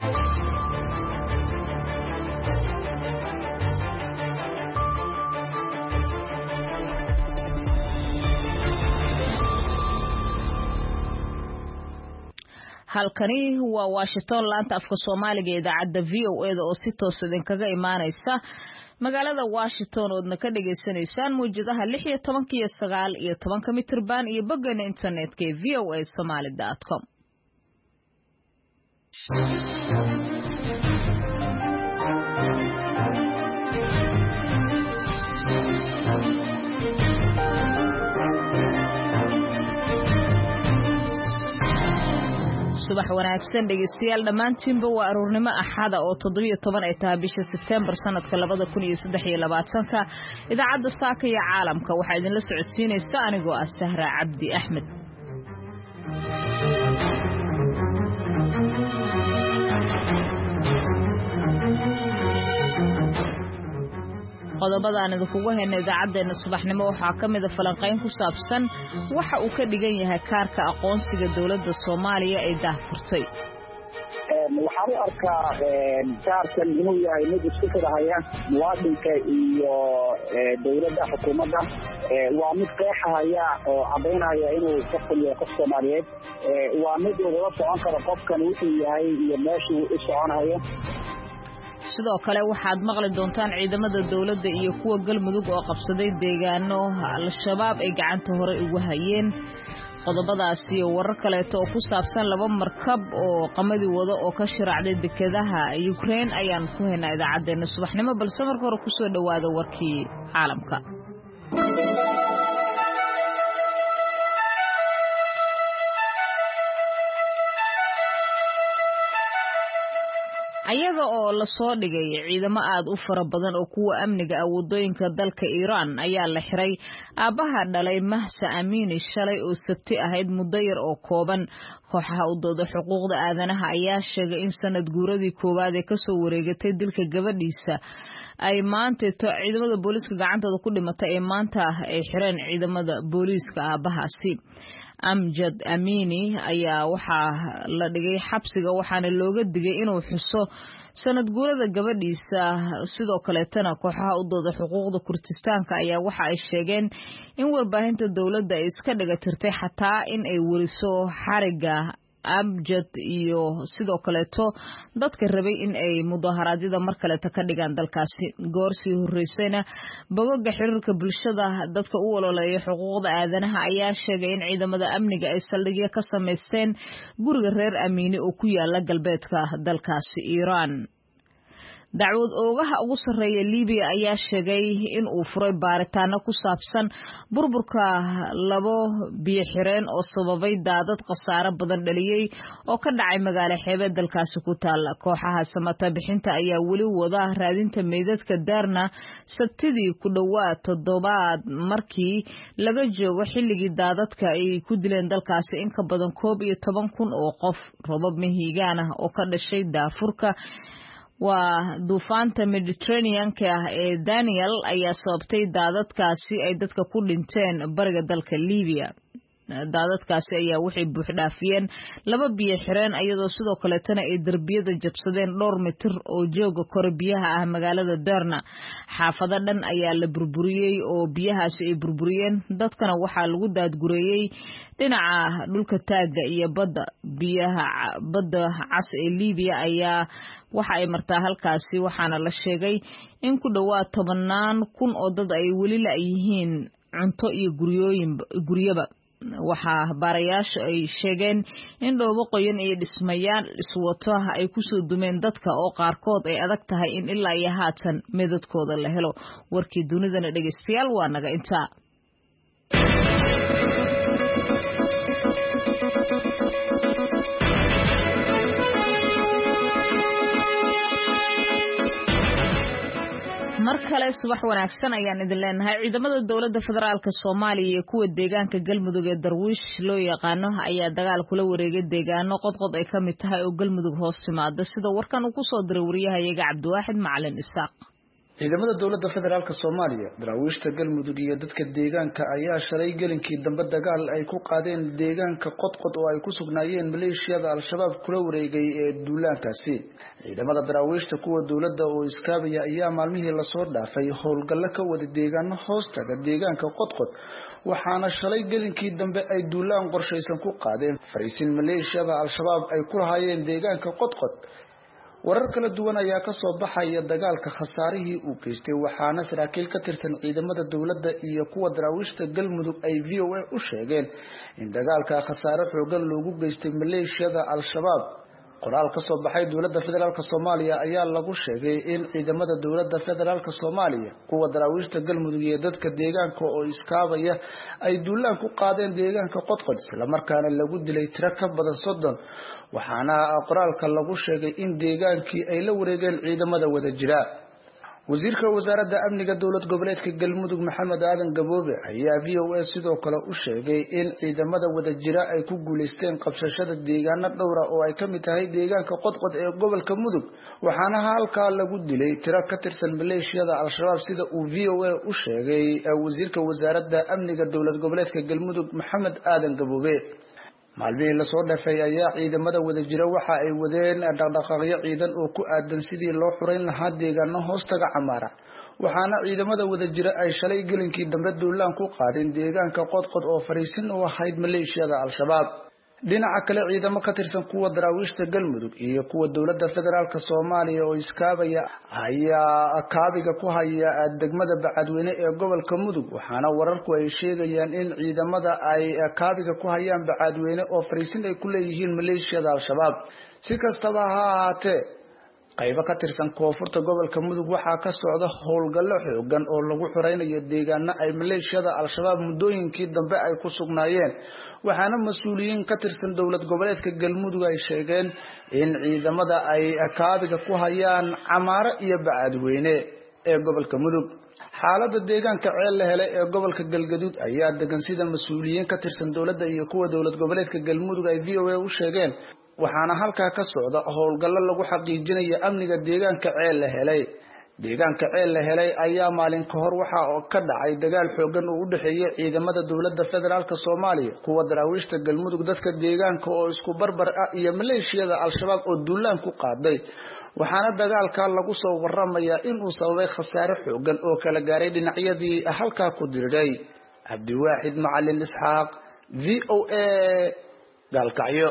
halkani waa Washington laanta afka Soomaaliga ee idaacadda VOA oo si toos ah idinkaga imaanaysa magaalada Washington oo aad ka dhageysanaysaan muujadaha 16 iyo 19 mitirban iyo bogga internetka ee voasomali.com. subax wanaagsan dhegeystayaal dhamaantiinba waa aroornimo axada oo 17 ay tahay bisha September sanadka 2023 idaacadda saaka iyo caalamka waxa idin la socodsiinaysa anigoo ah Sahra Cabdi Ahmed. qodobadaan idinkugu haynay idaacadeena subaxnimo waxaa ka mid ah falanqayn ku saabsan waxa uu ka dhigan yahay kaarka aqoonsiga dawladda Soomaaliya ee daahfurtay. waxaan u arkaa kaarkan inuu yahay mid isku xidhaya muwaadinka iyo dawladda xukuumadda waa mid qeexaya oo cadeynaya inuu qofkan yahay qof Soomaaliyeed waa mid lagula socon karo qofkan wuxuu yahay iyo meeshuu u soconayo. sidoo kale waxaad maqli doontaan ciidamada dawladda iyo kuwa galmudug oo qabsaday deegaano al-shabaab ay gacanta hore ugu hayeen. qodobadaas iyo warar kale oo ku saabsan laba markab oo qamadi wada oo ka shiracday dekedaha Ukraine ayaan ku haynaa idaacadeena subaxnimo balse marka hore ku soo dhawaada warkii caalamka. ayaga oo la soo dhigay ciidamo aad u fara badan oo kuwa amniga ah wadooyinka dalka Iran ayaa la xiray aabaha dhalay Mahsa Amini shalay oo Sabti ahayd muddo yar oo kooban. kooxaha u dooda xuquuqda aadanaha ayaa sheegay in sanad guuradii koowaad ee ka soo wareegatay dilka gabadhiisa ay maanta ciidamada booliiska gacantooda ku dhimatay ee maanta ay xireen ciidamada booliiska aabahaasi. Amjad Amini ayaa waxaa la dhigay xabsiga waxaana looga digay inuu xuso sanad guurada gabadhiisa. sidoo kale tana kooxaha u dooda xuquuqda Kurdistaanka ayaa waxa ay sheegeen in warbaahinta dawladda ay iska dhigatirtay xataa in ay wariso xariga Amjad iyo sidoo kale dadka rabay in ay mudaharaadyada mar kale ka dhigaan dalkaasi. goorsii horeysayna bogagga xiriirka bulshada dadka u waloolaya xuquuqda aadanaha ayaa sheegay in ciidamada amniga ay saldhigyo ka sameysteen guriga reer Amini oo ku yaala galbeedka dalkaasi Iran. dacwad oogaha ugu sareeya Liibiya ayaa sheegay in uu furay baaritaano ku saabsan burburka labo biyo xireen oo sababay daadad khasaare badan dhaliyay oo ka dhacay magaalo xeebeed dalkaasi ku taal. kooxaha samata bixinta ayaa weli wada raadinta meydadka Daarna Sabtidii ku dhawaad 7 markii laga joogo xilligii daadadka ay ku dileen dalkaasi in ka badan 11,000 oo qof. robab mihigaan ah oo ka dhashay daafurka waa duufaanta Mediterranean-ka ee Daniel ayaa sababtay daadadkaasi ay dadka ku dhinteen bariga dalka Liibiya. daadadkaasi ayaa waxay buux dhaafiyeen laba biyo xireen iyadoo sidoo kale tan ay darbiyada jabsadeen dhowr mitir oo jooga kor biyaha ah magaalada Daarna. xaafado dhan ayaa la burburiyay oo biyahaasi ay burburiyeen dadkana waxaa lagu daadgureeyay dhinaca dhulka taaga iyo badda cas ee Liibiya ayaa waxa ay martaa halkaasi waxaana la sheegay in ku dhawaad 10,000 oo dad ay weli la yihiin cunto iyo guryaba. waxaa baarayaasha ay sheegeen in dhoobo qoyan iyo dhismayaal iswato ay ku soo dumeen dadka oo qaarkood ay adag tahay in ilaa iyo haatan meedadkooda la helo. warkii dunidana dhageystayaal waa naga intaa. mar kale subax wanaagsan ayaan idin leenahay. ciidamada dawladda federaalka Soomaaliya iyo kuwa deegaanka Galmudug ee Darwiish loo yaqaano ayaa dagaal kula wareegay deegaano qodqod ay ka mid tahay oo Galmudug hoos timaada sida warkan uu ku soo diray wariyahayaga Cabdiwaaxid Macalin Isaaq. ciidamada dowladda federaalka Soomaaliya daraawiishta galmudug iyo dadka deegaanka ayaa shalay gelinkii dambe dagaal ay ku qaadeen deegaanka qodqod oo ay ku sugnaayeen maleeshiyada al-shabaab kula wareegay ee duulaankaasi ciidamada daraawiishta kuwa dowladda oo iskaabaya ayaa maalmihii la soo dhaafay howlgallo ka wada deegaano hoostaga deegaanka qodqod waxaana shalay gelinkii dambe ay duulaan qorshaysan ku qaadeen fariisin maleeshiyada al-shabaab ay ku lahaayeen deegaanka qodqod warar kala duwan ayaa ka soo baxaya dagaalka khasaarihii uu geystay waxaana saraakiil ka tirsan ciidamada dowladda iyo kuwa daraawiishta galmudug ay VOA u sheegeen in dagaalka khasaare xoogan loogu geystay maleeshiyada al-shabaab qoraal ka soo baxay dowladda federaalka Soomaaliya ayaa lagu sheegay in ciidamada dowladda federaalka Soomaaliya kuwa daraawiishta galmudug iyo dadka deegaanka oo iskaabaya ay duulaan ku qaadeen deegaanka qodqod isla markaana lagu dilay tiro ka badan 30 waxaana qoraalka lagu sheegay in deegaankii ay la wareegeen ciidamada wada jira wasiirka wasaaradda amniga dowlad goboleedka galmudug Maxamed Aadan Gaboobe ayaa VOA sidoo kale u sheegay in ciidamada wada jira ay ku guuleysteen qabsashada deegaano dhowr ah oo ay kamid tahay deegaanka qodqod ee gobolka mudug waxaana halkaa lagu dilay tiro ka tirsan maleeshiyada al-shabaab sida uu VOA u sheegay wasiirka wasaaradda amniga dowlad goboleedka galmudug Maxamed Aadan Gaboobe maalmihii la soo dhaafay ayaa ciidamada wada jira waxa ay wadeen dhaqdhaqaaqyo ciidan oo ku aadan sidii loo xureyn lahaa deegaano hoostaga Camaara waxaana ciidamada wada jira ay shalay gelinkii dambe duulaan ku qaadeen deegaanka qodqod oo fariisin u ahayd maleeshiyada al-shabaab dhinaca kale ciidamo ka tirsan kuwa daraawiishta galmudug iyo kuwa dowladda federaalka Soomaaliya oo iskaabaya ayaa kaabiga ku haya degmada Bacadweyne ee gobolka mudug waxaana wararku ay sheegayaan in ciidamada ay kaabiga ku hayaan Bacadweyne oo fariisin ay ku leeyihiin maleeshiyada al-shabaab si kastaba ha ahaatee qaybo ka tirsan koonfurta gobolka mudug waxaa ka socda howlgallo xoogan oo lagu xureynayo deegaano ay maleeshiyada al-shabaab muddooyinkii dambe ay ku sugnaayeen waxaana mas'uuliyiin ka tirsan dowlad goboleedka galmudug ay sheegeen in ciidamada ay kaabiga ku hayaan Camaara iyo Bacadweyne ee gobolka mudug xaaladda deegaanka ceel la helay ee gobolka galgaduud ayaa degan sida mas'uuliyiin ka tirsan dowladda iyo kuwa dowlad goboleedka galmudug ay VOA u sheegeen waxaana halkaa ka socda howlgallo lagu xaqiijinayo amniga deegaanka ceel la helay deegaanka ceel la helay ayaa maalin ka hor waxa ka dhacay dagaal xoogan oo u dhaxeeyay ciidamada dowladda federaalka Soomaaliya kuwa daraawiishta galmudug dadka deegaanka oo isku barbar ah iyo maleeshiyada al-shabaab oo duulaan ku qaaday waxaana dagaalka lagu soo waramayaa in uu sababay khasaare xoogan oo kala gaaray dhinacyadii halkaa ku diriray Cabdiwaxid Macalin Isxaaq VOA Galkacyo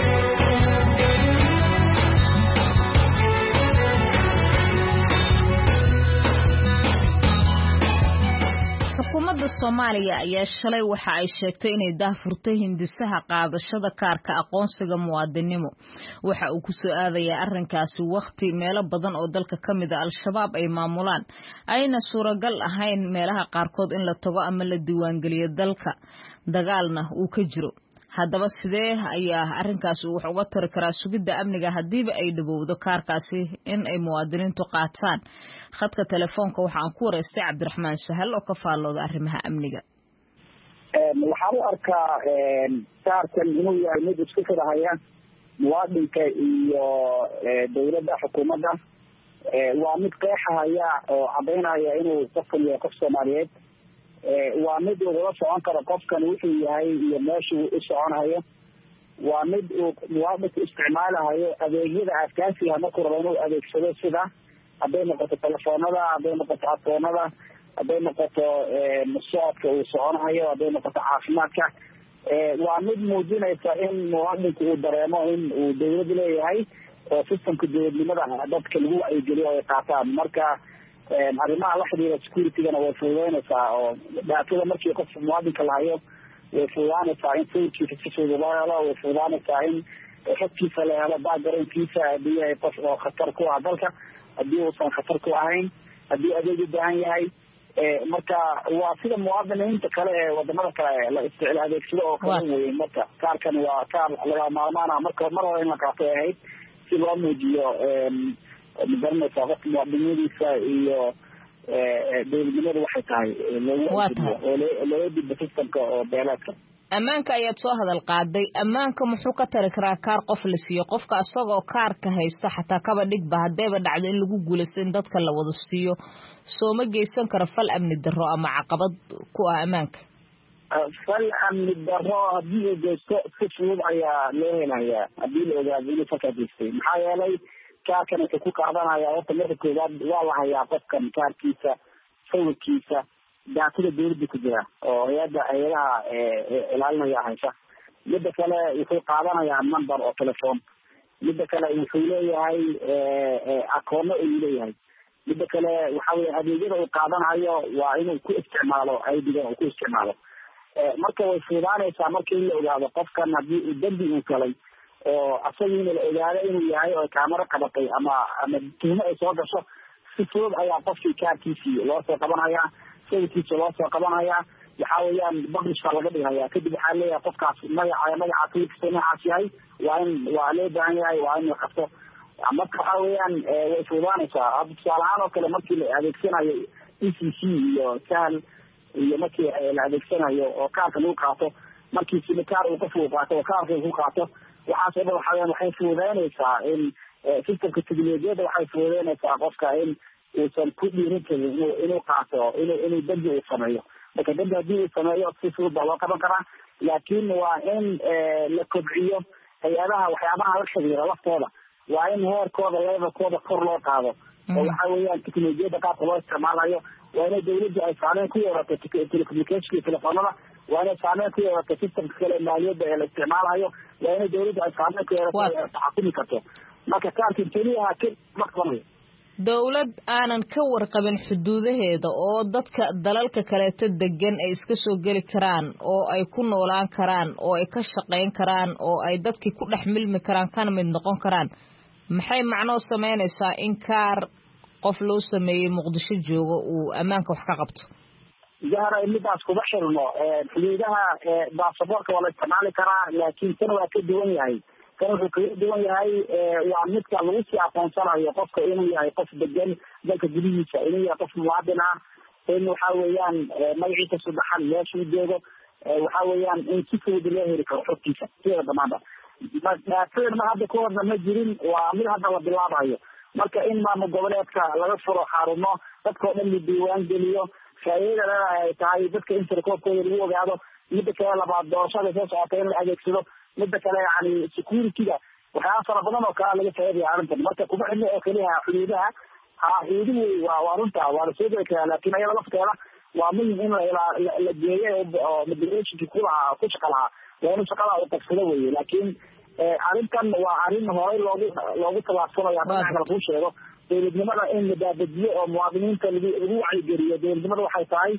xukuumadda Soomaaliya ayaa shalay waxa ay sheegtay inay daahfurtay hindisaha qaadashada kaarka aqoonsiga muwaadinimo waxa uu ku soo aadayaa arrinkaasi waqti meelo badan oo dalka kamid ah al-shabaab ay maamulaan ayna suuragal ahayn meelaha qaarkood in la tago ama la diiwaangeliyo dalka dagaalna uu ka jiro haddaba sidee ayaa arrinkaasi wax uga tari karaa sugidda amniga hadiiba ay dhawowdo kaarkaasi in ay muwaadiniintu qaataan khadka telefoonka waxaan ku wareystay Cabdiraxmaan Sahal oo ka faallooda arrimaha amniga waxaan u arkaa kaarkan inuu yahay mid isku xidhaya muwaadinka iyo dowladda xukuumadda waa mid qeexaya oo cadeynaya inuu qofkan yahay qof Soomaaliyeed waa mid uu socon karo qofkan wuxuu yahay iyo meeshuu u soconayo waa mid uu muwaadinka isticmaalayo adeegyada aasaasiga markuu rabo inuu adeegsado sida hadday noqoto telefoonada hadday noqoto akoonada hadday noqoto socodka uu soconayo hadday noqoto caafimaadka waa mid muujinaysa in muwaadinku uu dareemo in uu dowlad leeyahay oo systemka dowladnimada dadka lagu wacyigeliyo ay qaataan marka arrimaha la xiriira security-gana way fududeynaysaa oo dhaatada markii qofka muwaadinka lahayo way fududaanaysaa in sawirkiisa si fudud loo helo way fududaanaysaa in xogkiisa la helo backgroundkiisa haddii ay qof oo khatar ku ah dalka haddii uusan khatar ku ahayn haddii adeeg u baahan yahay marka waa sida muwaadiniinta kale ee wadamada kale la isticmaalo adeegsado oo kale weyn marka kaarkan waa kaar laga maarmaana marka mar hore in la qaato ahayd si loo muujiyo magaranaysa qofka muwaadiniintiisa iyo dowladnimadu waxay tahay looga dibba systemka oo beeleedka. ammaanka ayaad soo hadal qaaday. ammaanka muxuu ka tari karaa kaar qof la siiyo? qofka asagoo kaarka haysta xataa kaba dhigba haddayba dhacdo in lagu guulaysto in dadka la wada siiyo, soo ma geysan karo fal amni darro ama caqabad ku ah ammaanka? fal amni darro haddii uu geysto si fudud ayaa loo helayaa haddii la ogaado inuu falkaa geystay. maxaa yeelay kaarkan wuxuu ku qaadanaya horta marka koowaad waa la hayaa qofkan kaarkiisa, sawirkiisa, daatada dawladda ku jira oo hay-adaha ilaalinaya haysa. midda kale wuxuu qaadanayaa number oo telephone. midda kale wuxuu leeyahay akoono ayuu leeyahay. midda kale waxa weye adeegyada uu qaadanayo waa inuu ku isticmaalo aidiga uu ku isticmaalo. marka way fuudaanaysaa marka in la ogaado qofkan haddii uu dambi uu galay oo asagiina la ogaado inuu yahay oo kaamaro qabatay ama tuhmo ay soo gasho, si fudud ayaa qofkii kaarkiisii loo soo qabanayaa, sawirkiisa loo soo qabanayaa. waxa weeyaan publishka laga dhigaya. kadib waxaa leeyahay qofkaas magaca sawirkiisa noocaas yahay, waa loo baahan yahay, waa in la qabto. marka waxa weeyaan way fuudaanaysaa. hadda tusaale ahaan oo kale markii la adeegsanayo ECC iyo sahal iyo markii la adeegsanayo oo kaarka lagu qaato, markii simikaar uu qofku qaato oo kaarka uu qaato, waxaas oo dhan waxay fuudaynaysaa in systemka teknolojiyadda waxay fuudaynaysaa qofka in uusan ku dhiirin karin inuu qaato inuu dambi uu sameeyo. marka dambi haddii uu sameeyo si fudud baa loo qaban karaa, laakiin waa in la kobciyo hay-adaha waxyaabaha la xiriira laftooda. waa in heerkooda levelkooda kor loo qaado oo waxa weeyaan teknolojiyadda qaabka loo isticmaalayo. waa inay dawladda ay saameyn ku yeelato telecommunication iyo telefoonada. waa inay saameyn ku yeelato systemka kale maaliyadda ee la isticmaalayo. waa inay dawladda ay saameyn ku yeelato taxakumi karto. marka kaarkan keliyaha ma qabanayo. dawlad aanan ka warqabin xuduudaheeda oo dadka dalalka kaleeto degan ay iska soo geli karaan oo ay ku noolaan karaan oo ay ka shaqayn karaan oo ay dadkii ku dhex milmi karaan kana mid noqon karaan, maxay macnoo samaynaysaa in kaar qof loo sameeyey Muqdisho joogo uu ammaanka wax ka qabto? jahra midaas kuma xirno. xuduudaha baasaboorka waa la isticmaali karaa, laakiin tan waa ka duwan yahay. kan wuxuu kaga duwan yahay waa midka lagu sii aqoonsanayo qofka inuu yahay qof degan dalka gudihiisa, inuu yahay qof muwaadin ah, in waxa weeyaan magaciisa saddexan meeshuu joogo, waxa weeyaan in si fudud loo heli karo xogtiisa sida dhamaanba. dhaafeen ma hadda kuwadna ma jirin, waa mid hadda la bilaabayo. marka in maamul goboleedka laga furo xarumo dadkao dhan la diiwaan geliyo, faa'iidada ay tahay dadka in sirkoobkooda lagu ogaado. midda kale labaad doorashada soo socota in la adeegsado. midda kale yani security-ga waxyaaba fara badan oo kale laga faa'iidaya arrintan. marka kuma xidhno oo keliya xuduudaha. xuduuduhu waa runta waa la soo geli karaa, laakiin ayada lafteeda waa muhim in la geeyo oo migration-ki ku shaqa lahaa waa inuu shaqada u tagsado weye. laakiin arrintan waa arrin horey loogu tallaabsanayo. haddana kala kuu sheego dowladnimada in la daadajiyo oo muwaadiniinta lagu wacyigeliyo. dowladnimada waxay tahay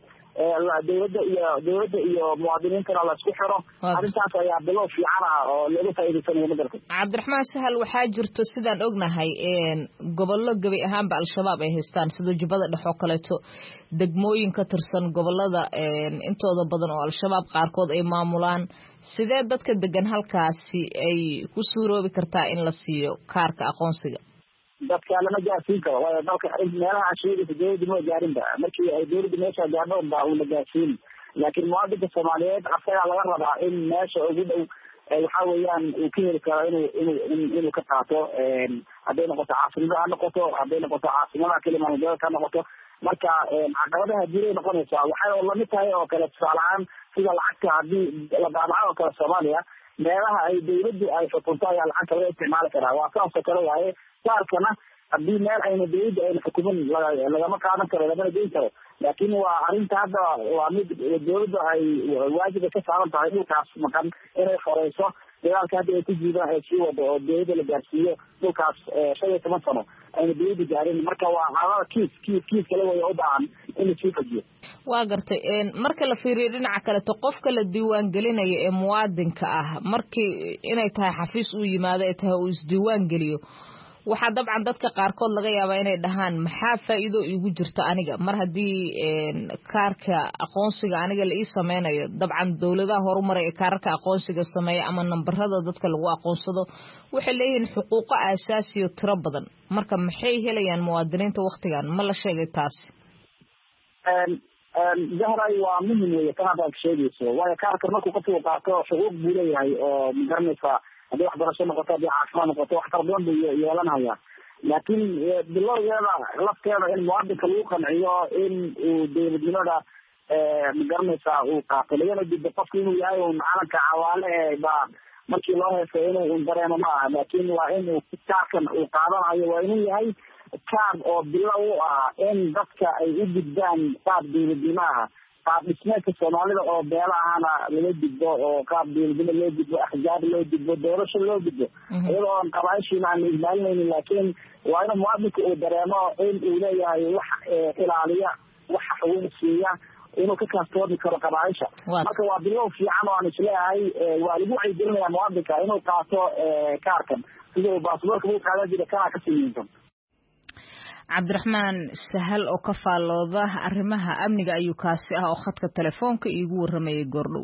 dowladda iyo muwaadiniintana la isku xiro. arrintaas ayaa bilow fiican ah oo looga faa'iidaysanayo madarka. cabdiraxmaan sahal, waxaa jirto sidaan ognahay gobollo gebi ahaanba al-shabaab ay haystaan sida jubbada dhexe oo kaleeto, degmooyin ka tirsan gobollada intooda badan oo al-shabaab qaarkood ay maamulaan. sidee dadka degan halkaasi ay ku suuroobi kartaa in la siiyo kaarka aqoonsiga? dadka lama gaarsiin karo, waayo dalka meelaha ashiyadiisa dawladda ma gaarinba. markii ay dawladda meesha gaarno baa uu la gaarsiin. laakiin muwaadinka Soomaaliyeed asagaa laga rabaa in meesha ugu dhow waxa weeyaan uu ka heli karo inuu ka qaato. hadday noqoto caasimada ha noqoto, hadday noqoto caasimadaha kalimaangobolka ha noqoto. marka caqabadaha jiray noqonaysaa waxay oo lamid tahay oo kale tusaale ahaan sida lacagta haddii la daabaco oo kale Soomaaliya meelaha ay dawladdu ay xukunto ayaa lacagta laga isticmaali karaa. waa saas oo kale waaye. kaarkana haddii meel ayna dawladda ayna xukumin lagama qaadan karo, lamana geyn karo. laakiin waa arrinta hadda waa mid dawladda ay waajiba ka saaran tahay dhulkaas maqan inay horeyso. dagaalka hadda ay ku jiidaan ay sii wado oo dawladda la gaarsiiyo dhulkaas 15 sano ayna dawladda gaarin. marka waa xaalada kiis kale way u baahan in la sii fajiyo. waa gartay. marka la fiiriyo dhinaca kaleto qofka la diiwaan gelinaya ee muwaadinka ah markii inay tahay xafiis uu yimaado ay tahay uu isdiiwaan geliyo, waxaa dabcan dadka qaarkood laga yaabaa inay dhahaan maxaa faa'iido iigu jirta aniga mar haddii kaarka aqoonsiga aniga la ii sameynayo. dabcan dawladaha horumaray ee kaararka aqoonsiga sameeya ama nambarada dadka lagu aqoonsado waxay leeyihiin xuquuqo aasaasiyo tiro badan. marka maxay helayaan muwaadiniinta waktigan? ma la sheegay taasi? jahray waa muhim weeye kan hadda sheegayso waayo kaarka markuu qofku qaato xuquuq buu leeyahay oo magaranaysa haddii waxbarasho noqoto haddii caafimaad noqoto wax kala badan buu yeelanaya laakiin bilowgeeda lafteeda in muwaadinka lagu qanciyo in uu dowladnimada magaranaysa uu qaato lagana dido qofku inuu yahay un calanka cawaale ba markii loo heesay inuu dareemo ma aha laakiin waa inuu kaarkan uu qaadanayo waa inuu yahay kaar oo bilow u ah in dadka ay u gudbaan qaab dowladnimo ah qaab dhismeedka soomaalida oo beelahana laga gudbo oo qaab dowladnimo loo gudbo axjaab loo gudbo doorasho loo gudbo iyadoo aan qabaashiina aan ilaalinaynin laakiin waa in muwaadinka uu dareemo in uu leeyahay wax ilaaliya wax xuquuq siiya inuu ka kaaftoomi karo qabaaisha marka waa bilow fiican oo aan isleeyahay waa lagu wacyigelinaya muwaadinka inuu qaato kaarkan sida uu baasaboorka uu qaadan jira kana ka simiinsan cabdiraxmaan sahal oo ka faallooda arrimaha amniga ayuu kaasi ah oo khadka telefoonka iigu warramayay goordhow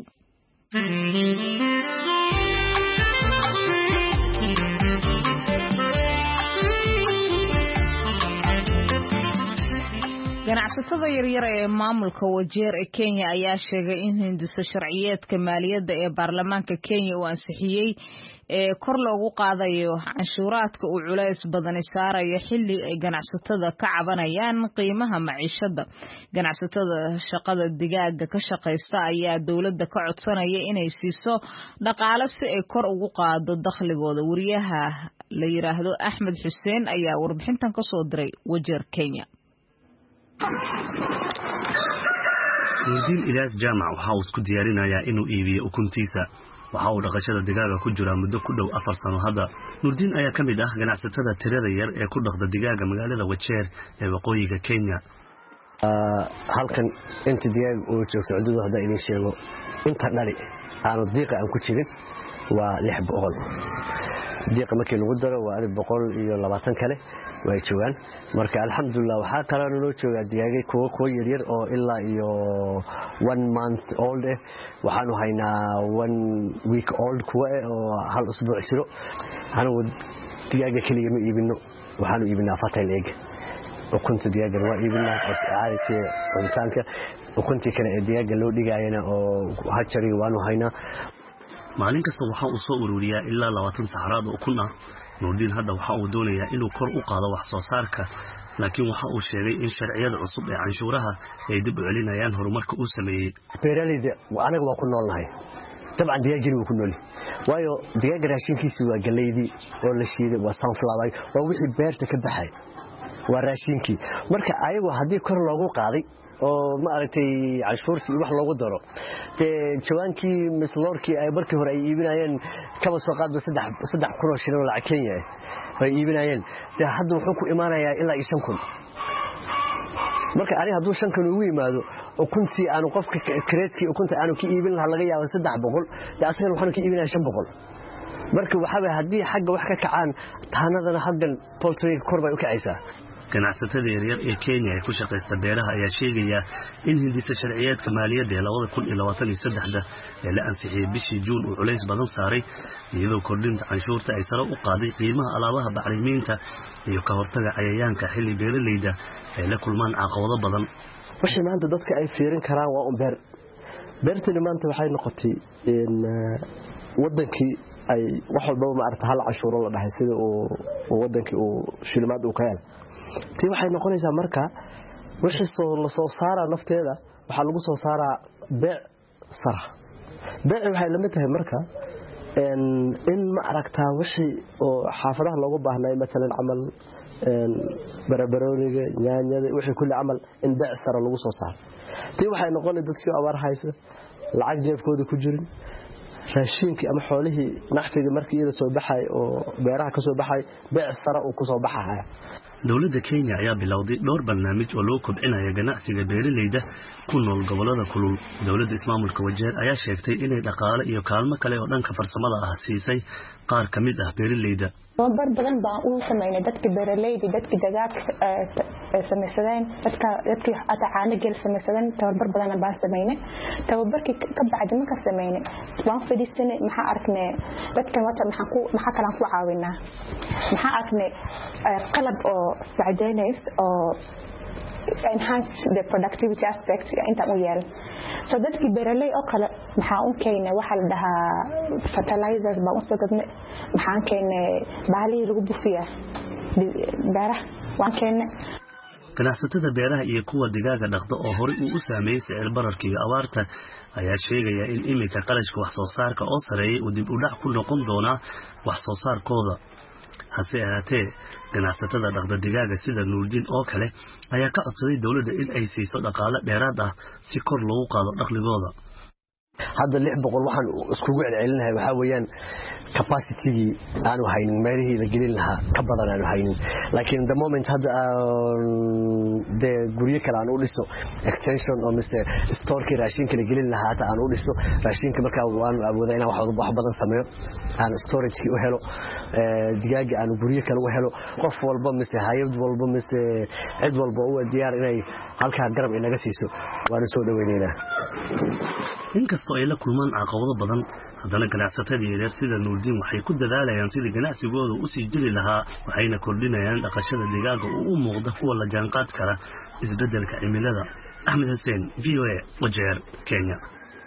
ganacsatada yaryar ee maamulka Wajeer ee Kenya ayaa sheegay in hindiso sharciyeedka maaliyadda ee baarlamaanka Kenya uu ansixiyay kor loogu qaadayo canshuuraadka uu culays badan saarayo xilli ay ganacsatada ka cabanayaan qiimaha maciishada ganacsatada shaqada digaaga ka shaqeysta ayaa dawladda ka codsanaya inay siiso dhaqaale si ay kor ugu qaado dakhligooda wariyaha la yiraahdo Axmed Xuseen ayaa warbixintan ka soo diray Wajeer Kenya Nuurdin Ilaas Jaamac waxa uu isku diyaarinayaa inuu iibiyo ukuntiisa waxa uu dhaqashada digaaga ku jira muddo ku dhow 4 sano hadda Nuurdin ayaa kamid ah ganacsatada tirada yar ee ku dhaqda digaaga magaalada Wajeer ee waqooyiga Kenya halkan inta digaag oo joogto cidadu hadda idin sheego inta dhali aanu diiqa aan ku jirin waa 600 diiqa markii lagu daro waa 120 kale way joogan marka alxamdulillah waxa kale oo loo joogaa digaagay kuwa yar oo ilaa iyo 1 month old waxaanu haynaa 1 week old kuwa oo hal usbuuc jiro anigu digaaga kaliya ma iibino waxaanu iibinaa fatal egg ukunta digaaga waa iibinaa caadadii cuntaanka ukuntii kale ee digaaga loo dhigayana oo hajari waanu haynaa maalin kasta waxa uu soo ururiyaa ilaa 20 saxaraad oo ukun ah Nuurdin hadda waxa uu doonayaa inuu kor u qaado wax soo saarka laakiin waxa uu sheegay in sharciyada cusub ee canshuuraha ay dib u celinayaan horumarka uu sameeyay beeraleyda anaga waa ku noolnahay طبعا digaagina wuu ku nool waayo digaaga raashinkiisu waa galeydii oo la shiiday waa sunflower waa wixii beerta ka baxay waa raashinkii marka ayagu hadii kor loogu qaaday oo ma aragtay cashuurtii wax loogu daro jawaankii mislorkii ay markii hore ay iibinayeen kaba soo qaadba 3,000 shilin oo lacag Kenya ay iibinayeen hadda wuxuu ku imaanayaa ilaa 5,000 marka ari hadduu 5,000 ugu yimaado ukuntii aanu qofka kreedkii ukunta aanu ka iibin lahaa laga yaabo 300 asagana waxaanu ka iibinaa 500 marka waxa hadii xagga wax ka kacaan taanadana haddan poultry kor bay u kacaysaa ganacsatada yaryar ee Kenya ay ku shaqeysta beeraha ayaa sheegaya in hindisa sharciyeedka maaliyadda ee 2023 ee la ansixiyay bishii Juun uu culays badan saaray iyadoo kordhinta canshuurta ay sare u qaaday qiimaha alaabaha bacrimiinta iyo ka hortagga cayayaanka xilli beeraleyda ay la kulmaan caqabado badan wixii maanta dadka ay fiirin karaan waa beertani maanta waxay noqotay in wadankii ay wax walba ma aragta hal cashuuro la dhahay sida uu wadankii uu shilimaad u kayal tii waxay noqonaysaa marka wixii la soo saara nafteeda waxa lagu soo saaraa beec sara beec waxay la mid tahay marka in ma aragta wixii oo xaafadaha loogu baahnay mesela amal barabarooniga yaanyada wixii kulli amal in beec sara lagu soo saaro tii waxay noqonaysaa dadkii abaar haysta lacag jeebkooda ku jirin raashinkii ama xoolihii nafqiga markii iyada soo baxay oo beeraha ka soo baxay beec sara uu ku soo baxaya dawladda Kenya ayaa bilowday dhowr barnaamij oo loo kobcinayo ganacsiga beeraleyda ku nool gobolada kulul dawladda ismaamulka Wajeer ayaa sheegtay inay dhaqaale iyo kaalmo kale oo dhanka farsamada ah siisay qaar kamid ah beeraleyda tababar badan baan u sameynay dadka beeraleyda dadka dagaag samaysadeen dadka caano gel samaysadeen tababar badan baan sameynay tababarkii ka bacdi marka sameynay waan fadhiisanay maxaa arknay dadka maxaa kala ku caawinaa maxaa arknay qalab oo sacdeenays oo enhance the productivity aspect inta u yeel so dadkii beeraley oo kale maxaa u keenay waxa la dhahaa fertilizers ba u soo gadnay maxaa keenay baali lagu buufiyaa beeraha waan keenay ganacsatada beeraha iyo kuwa digaaga dhaqda oo hore u saameeyay sicir bararka iyo abaarta ayaa sheegaya in iminka qarashka wax soo saarka oo sareeyay uu dib u dhac ku noqon doona wax soo saarkooda hase ahaatee ganacsatada dhaqda digaaga sida Nuurdin oo kale ayaa ka codsaday dawladda in ay siiso dhaqaale dheeraad ah si kor loogu qaado dakhligooda hadda 600 waxaan iskugu celcelinahay waxa weeyaan capacity aanu haynin meelihii la gelin lahaa ka badan aanu haynin laakiin the moment hadda de guriye kale aan u dhiso extension oo mise store raashinka la gelin lahaa hata aan u dhiso raashinka marka waan awoodaa inaan wax badan sameeyo aan storage u helo digaaga aan guriye kale u helo qof walba mise hay'ad walba mise cid walba oo diyaar inay halka garab inaga siiso waan soo dhaweynaynaa inkastoo ay la kulmaan caqabado badan haddana ganacsatada yaryar sida Nuurdin waxay ku dadaalayaan sidii ganacsigooda u sii jiri lahaa waxayna kordhinayaan dhaqashada digaaga oo u muuqda kuwa la jaanqaad kara isbeddelka cimilada Ahmed Hussein VOA Wajeer Kenya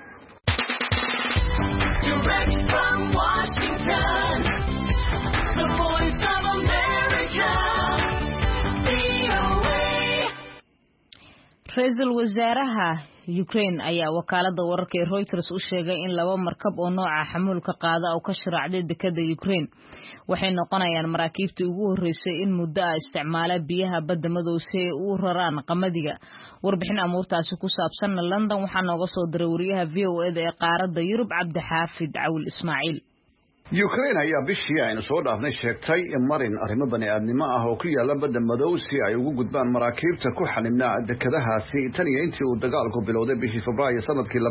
Ra'iisul Wasaaraha Ukraine ayaa wakaalada wararka ee Reuters u sheegay in laba markab oo nooca xamuulka qaada oo ka sharaacday dekedda Ukraine waxay noqonayaan maraakiibtii ugu horeysay in muddo ah isticmaala biyaha badda madow si ay u raraan qamadiga warbixin amuurtaasi ku saabsan London waxaa nooga soo diray wariyaha VOA-da ee qaaradda Yurub Cabdixaafid Cawil Ismaaciil Ukraine ayaa bishii aynu soo dhaafnay sheegtay marin arrimo bani'aadnimo ah oo ku yaala badda madow si ay ugu gudbaan maraakiibta ku xanibnaa dekedadaasi tan iyo intii uu dagaalku bilowday bishii Febraayo sanadkii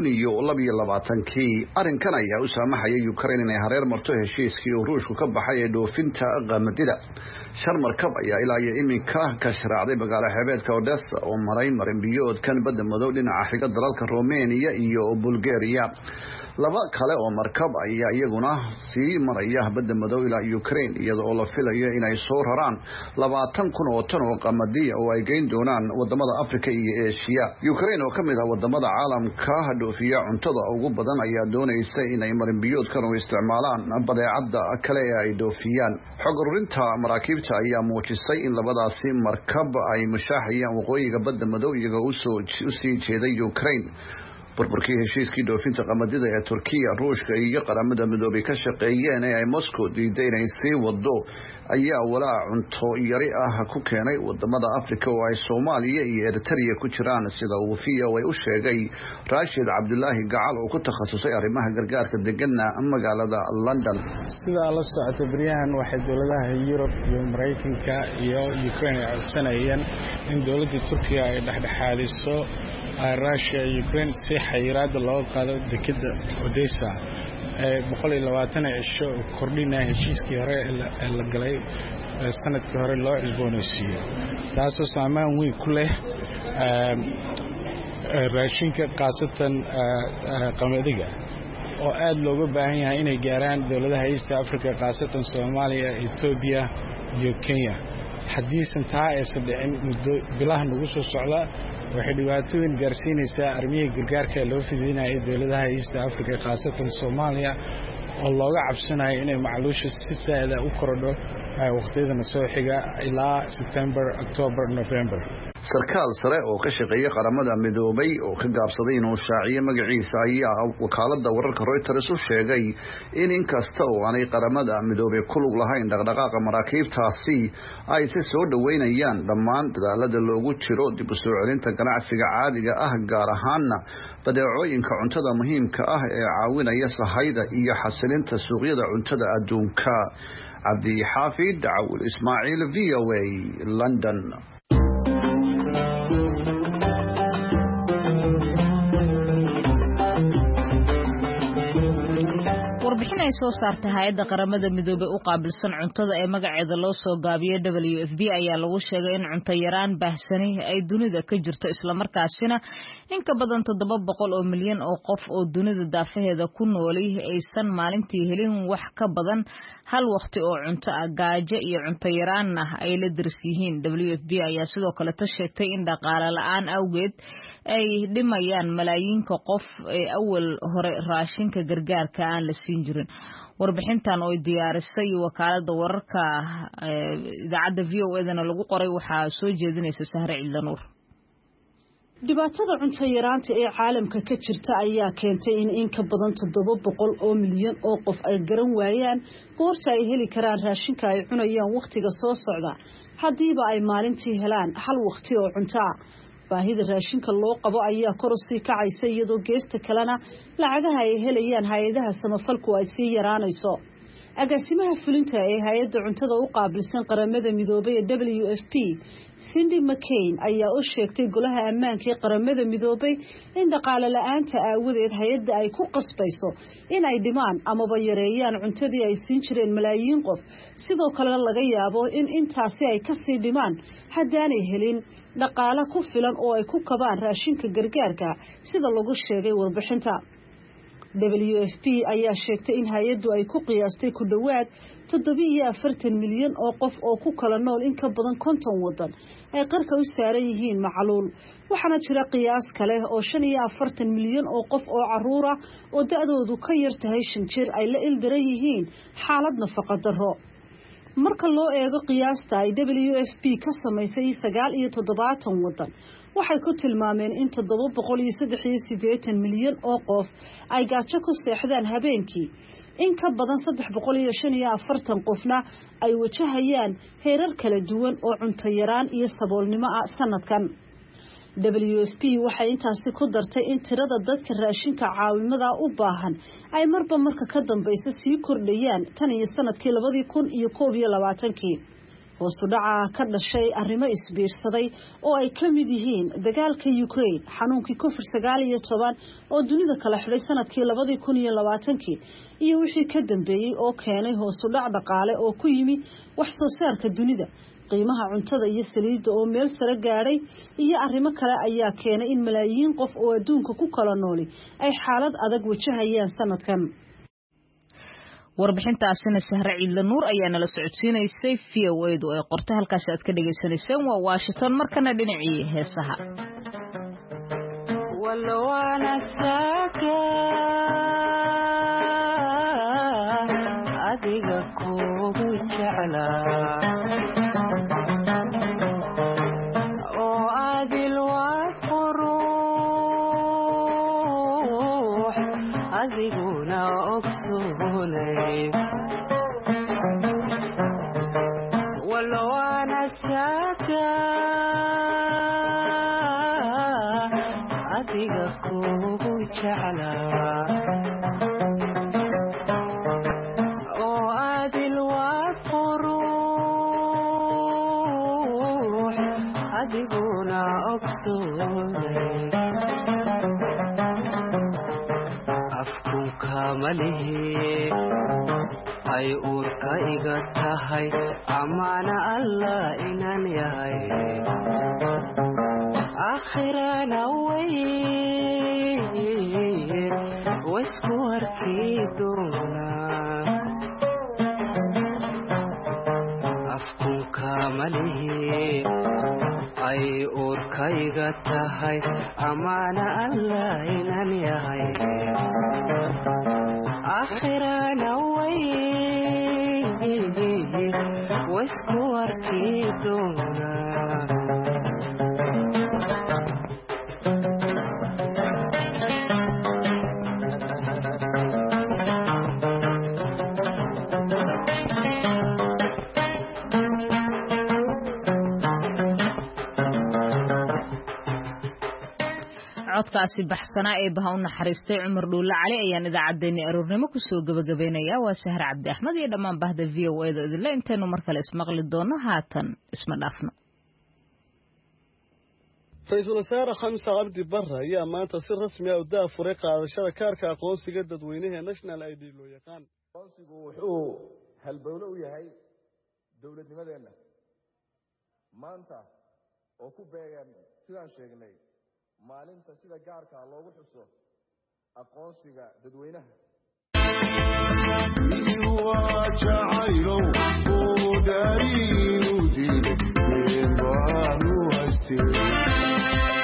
2022 arrinkan ayaa u saamaxayay Ukraine inay hareer marto heshiiskii uu Ruushku ka baxay ee dhoofinta qamadida shan markab ayaa ilaa iyo iminka ka sharaacday magaalo xeebeedka Odessa oo maray marin biyoodkan badda madow dhinaca xiga dalalka Romania iyo Bulgaria laba kale oo markab ayaa iyaguna sii maraya badda madow ilaa Ukraine iyadoo la filayo inay soo raraan 20,000 oo tan oo qamadi oo ay geyn doonaan wadamada Afrika iyo Asia Ukraine oo kamid ah wadamada caalamka dhoofiya cuntada ugu badan ayaa doonaysa inay marin biyoodkan u isticmaalaan badeecada kale ee ay dhoofiyaan xog ururinta maraakiibta ayaa muujisay in labadaasi markab ay mushaaxayaan waqooyiga badda madow iyaga u sii jeeday Ukraine burburkii heshiiskii dhoofinta qamadida ee Turkiya Ruushka iyo qaramada midoobay ka shaqeeyeen ee ay Moscow diiday inay sii wado ayaa walaa cunto yari ah ku keenay wadamada Afrika oo ay Soomaaliya iyo Eritrea ku jiraan sida uu VOA u sheegay Rashid Abdullahi Gacal oo ku takhasusay arrimaha gargaarka deegaanka magaalada London sida la socota bariyahan waxay dawladaha Europe iyo Mareykanka iyo Ukraine codsanayeen in dawladda Turkiga ay dhexdhexaadiso Russia Ukraine si xayiraad loo qaado dekedda Odessa 120 cisho kordhinaa heshiiskii hore ee la galay sanadkii hore loo cusboonaysiiyay taasoo saameyn weyn ku leh raashinka qaasatan qamadiga oo aad looga baahan yahay inay gaaraan dawladaha East Africa qaasatan Soomaaliya Ethiopia iyo Kenya hadiisan taa aysan dhicin muddo bilahan ugu soo socda waxay dhibaatooyin gaarsiinaysaa armiyada gargaarka loo fidinayo dawladaha East Africa qaasatan Soomaaliya oo looga cabsanayo inay macluusha si saada u korodho waqtiyada soo xiga ilaa September October November sarkaal sare oo ka shaqeeya qaramada midoobay oo ka gaabsaday inuu shaaciyo magaciisa ayaa wakaalada wararka Reuters u sheegay in inkasta oo aanay qaramada midoobay ku lug lahayn dhaqdhaqaaqa maraakiibtaasi ay soo dhaweynayaan dhammaan dadaalada loogu jiro dib u soo celinta ganacsiga caadiga ah gaar ahaanna badeecooyinka cuntada muhiimka ah ee caawinaya sahayda iyo xasilinta suuqyada cuntada adduunka Cabdixaafid Cawil Ismaaciil VOA London warbixin ay soo saartay hay'adda qaramada midoobay u qaabilsan cuntada ee magaceeda loo soo gaabiyay WFP ayaa lagu sheegay in cunto yaraan baahsani ay dunida ka jirto isla markaasina in ka badan 700 oo milyan oo qof oo dunida daafaheeda ku nool aysan maalintii helin wax ka badan hal waqti oo cunto ah gaajo iyo cunto yaraan ah ay la dirs yihiin WFP ayaa sidoo kale sheegtay in dhaqaale la'aan awgeed ay dhimayaan malaayiinka qof ee awal hore raashinka gargaarka aan la siin jirin warbixintan oo diyaarisay wakaalada wararka idaacadda VOA-dana lagu qoray waxa soo jeedinaysa Sahre Ciidlanuur dhibaatada cunto yaraanta ee caalamka ka jirta ayaa keentay in ka badan 700 oo milyan oo qof ay garan waayaan goorta ay heli karaan raashinka ay cunayaan waqtiga soo socda hadiiba ay maalintii helaan hal waqti oo cunto ah baahida raashinka loo qabo ayaa kor u sii kacaysa iyadoo geesta kalena lacagaha ay helayaan hay'adaha samafalku ay sii yaraanayso agaasimaha fulinta ee hay'adda cuntada u qaabilsan qaramada midoobay ee WFP Cindy McCain ayaa u sheegtay golaha ammaanka ee qaramada midoobay in dhaqaale la'aanta aawadeed hay'adda ay ku qasbayso in ay dhimaan amaba yareeyaan cuntadii ay siin jireen malaayiin qof sidoo kale laga yaabo in intaasi ay ka sii dhimaan haddaanay helin dhaqaale ku filan oo ay ku kabaan raashinka gargaarka sida lagu sheegay warbixinta WFP ayaa sheegtay in hay'addu ay ku qiyaastay ku dhawaad 47 milyan oo qof oo ku kala nool in ka badan 50 wadan ay qarka u saaran yihiin macluul waxaana jira qiyaas kale oo 45 milyan oo qof oo caruur ah oo da'doodu ka yar tahay 5 jir ay la ildaran yihiin xaalad nafaqo darro marka loo eego qiyaasta ay WFP ka samaysay 79 wadan waxay ku tilmaameen in 783 milyan oo qof ay gaajo ku seexdaan habeenkii in ka badan 345 qofna ay wajahayaan heerar kala duwan oo cunto yaraan iyo saboolnimo ah sanadkan WFP waxay intaasi ku dartay in tirada dadka raashinka caawimada u baahan ay marba marka ka dambaysa sii kordhayaan tan iyo sanadkii 2021 hoos u dhaca ka dhashay arrimo isbiirsaday oo ay ka mid yihiin dagaalka Ukraine xanuunkii COVID-19 oo dunida kala xidhay sanadkii 2020 iyo wixii ka dambeeyay oo keenay hoos u dhac dhaqaale oo ku yimi wax soo saarka dunida qiimaha cuntada iyo saliidda oo meel sare gaaray iyo arrimo kale ayaa keenay in malaayiin qof oo adduunka ku kala nooli ay xaalad adag wajahayaan sanadkan warbixintaasina Sahre Ciidlanuur ayaa nala socodsiinaysay VOA-du ee qorta halkaas aad ka dhageysanayseen waa Washington markana dhinacii heesaha walwana saaka adiga kugu jeclaa oo adil waa quruux adiguna ogsoonay walwana saaka adiga kugu jeclaa oo adil waa quruux adiguna ogsoonay kamalihi ay uurka iga tahay amaana allah inaan yahay aakhirana way waisku arki doonaa afkun kamalihi ay uurka iga tahay amaana allah inaan yahay آخرنا ويه واسكور كيدونا codkaasi baxsanaa ee baha u naxariistay Cumar Dhuule Cali ayaan idaacadeena aroornimo ku soo gabagabeynaya waa Sahar Cabdi Axmed iyo dhammaan bahda VOA-da idinla inteenu mar kale ismaqli doono haatan isma dhaafno Ra'iisul Wasaare Xamse Cabdi Barre ayaa maanta si rasmi ah u daafuray qaadashada kaarka aqoonsiga dadweynaha National ID loo yaqaan aqoonsigu wuxuu halbowle u yahay dowladnimadeena maanta oo ku beegan sidaan sheegnay maalinta sida gaarka loogu xuso aqoonsiga dadweynaha jacaylo oo daariinu diiday